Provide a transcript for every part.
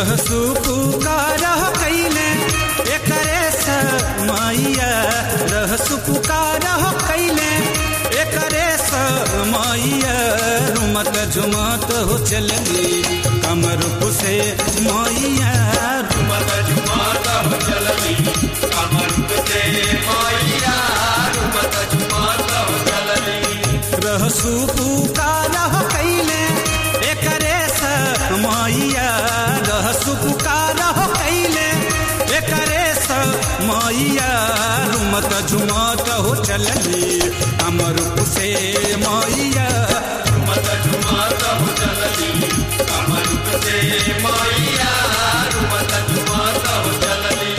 रहसु पुकार कैले एकरे समैया रहसु पुकार कैले एकरे समैया रुमत झुमत हो चलली कमरूप से मैया रुमत झुमत हो चलली कमरूप से मैया रुमत झुमत हो चलली रहसु पुकार कैले एकरे समैया रहसु पुकार कैले एकरे समैया रुमत झुमत हो चलली कमरूप से मैया रुमत झुमत हो चलली कमरूप से मैया रुमत झुमत हो चलली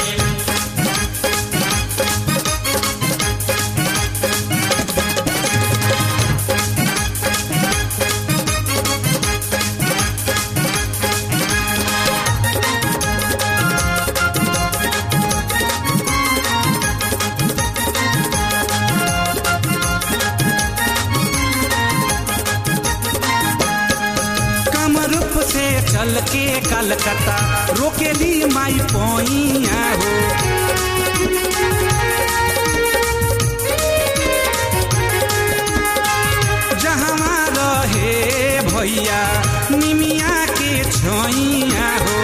चल के कलकत्ता रोकेली माई पोइया हो जहाँ रहे भैया निमिया के छोइया हो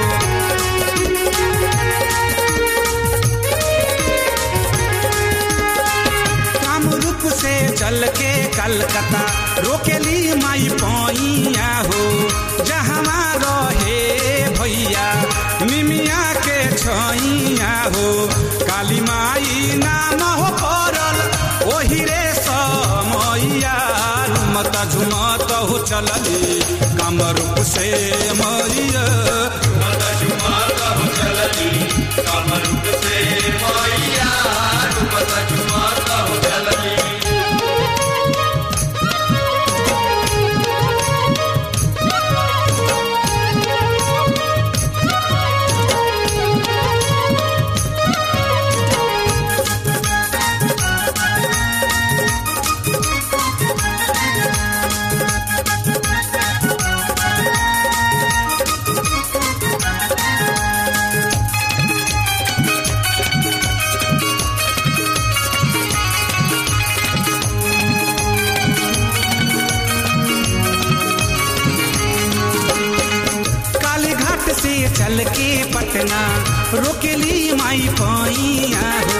कामरूप से चल के कलकत्ता रोकेली माई पोइया हो जहाँ रहे भैया निमिया के छैया हो काली माई नाम हो पड़ल ओही रे समैया रुमत झुमत हो चलली कमरूप से मैया रुमत झुमत हो चलली कमरूप से मैया रुमत झुमत हो चलली चल के पटना रोकेली माई पैया हो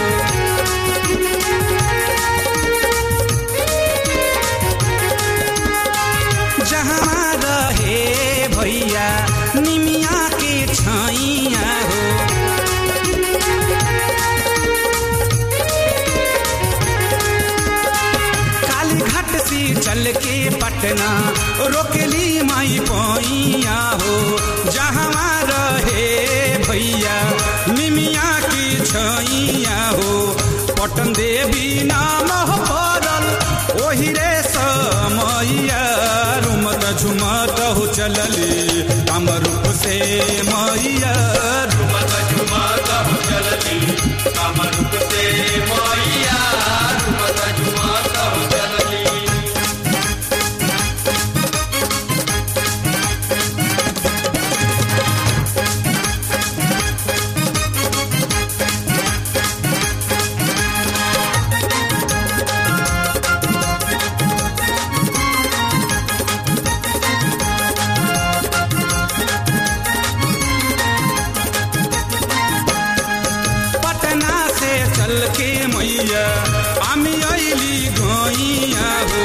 जहाँ रहे भैया निमिया के छैया हो कालीघाट से चल के पटना रोकेली माई पैया हो जहाँ रहे भैया निमिया की छैया हो पटन देवी नाम हो पड़ल ओही रे समैया रुमत झुमत हो चलली कमरूप से मैया रुमत झुमत हो चलली कमरूप से मैया रुमत झुमत हो चलली चल के मैया आमी आइली गैया हो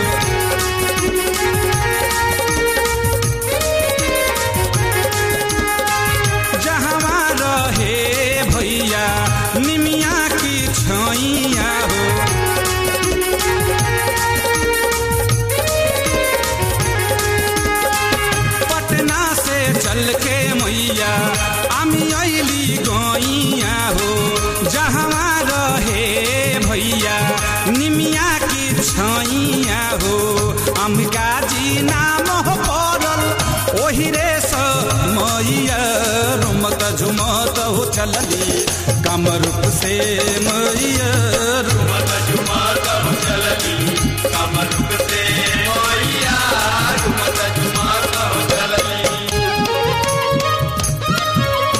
जहाँ रहे भैया निमिया की छैया हो पटना से चल के मैया आमी आइली गैया हो जहाँ रहे भैया निमिया की छैया हो अम्बिका जी नाम हो पड़ल ओही रे समैया रुमत झुमत हो चलली कमरूप से मैया रुमत झुमत हो चलली कमरूप से मैया रुमत झुमत हो चलली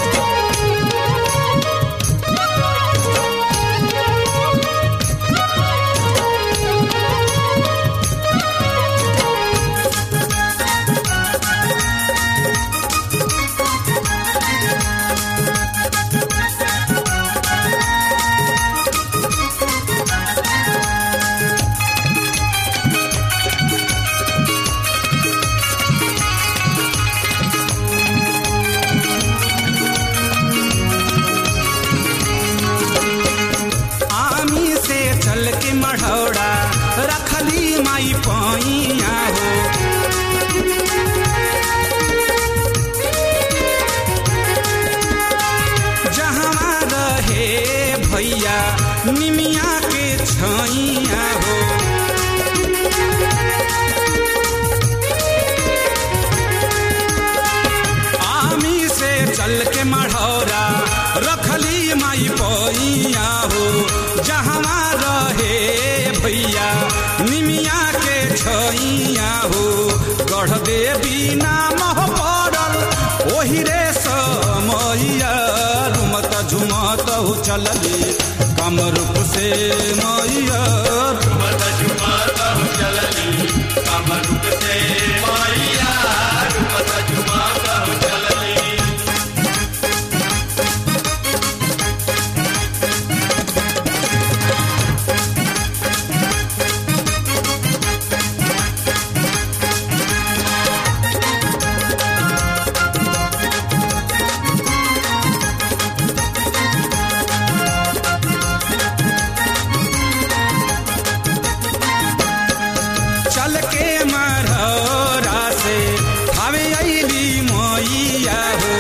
माई पैया हो। जहाँ रहे भैया निमिया के छैया हो। आमी से चल के मढ़ौरा रखली माई पैया हो। जहाँ रहे भैया निमिया के छैया हो। गढ़ देवी नाम पड़ल ओही रे समैया रुमत झुमत हो चलली कामरूप से मैया। झुमत झुमत हो चलली कामरूप से मैया। झुमत झुमत हो चलली। चल के मढ़ौरा से हवे अइली मैया हो।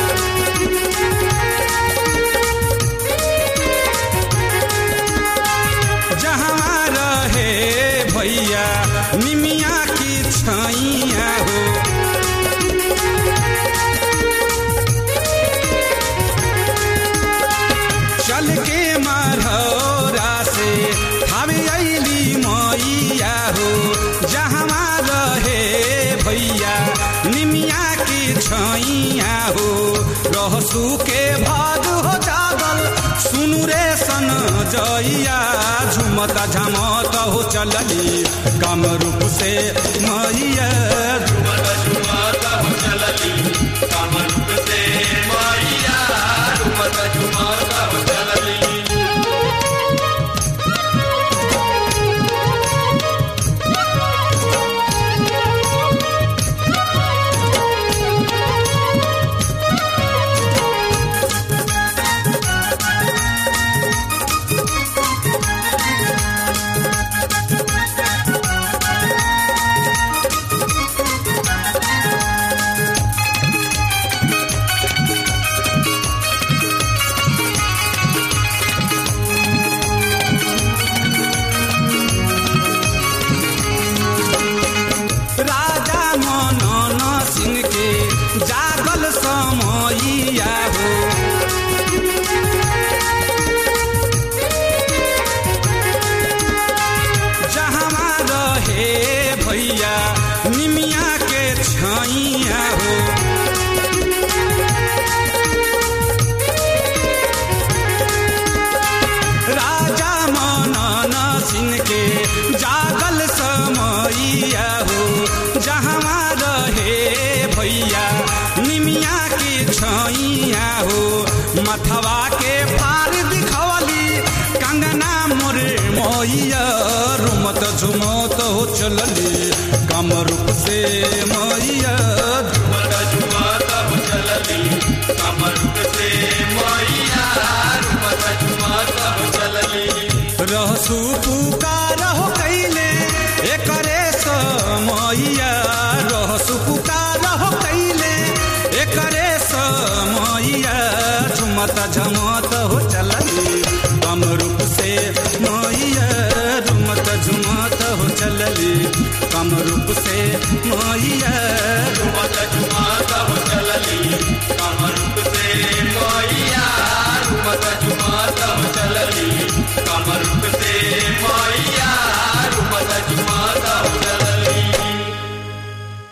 जहाँ रहे भैया निमिया की छैया हो। चल के मढ़ौरा से हवे अइली मैया हो। जहाँ रहे भैया निमिया की छैया हो। रहसू के भाग हो जागल सुनु रे सन जइया। झुमता झमत हो चलली कामरूप से मैया। झुमत झुमत हो चलली कामरूप से मैया। झुमत झुमत हो चलली। राजा मनन सिंह के जागल समैया हो। जहाँ रहे भैया निमिया के छैया हो। राजा मनन सिंह के जागल समैया हो। जहाँ रहे भैया निमिया की छैया हो। मथवा के पार दिखवली कंगना मोरे मैया। रुमत झुमत हो चलली कामरूप से मैया। झुमत झुमत हो चलली कामरूप से मैया। झुमत झुमत हो चलली। रहसू पुकार हो कैले एकरे समैया। रहसू पुकार हो कैले एकरे समैया। झुमत झमत हो चलली कामरूप से मैया। झुमत झुमत हो चलली कामरूप से मैया।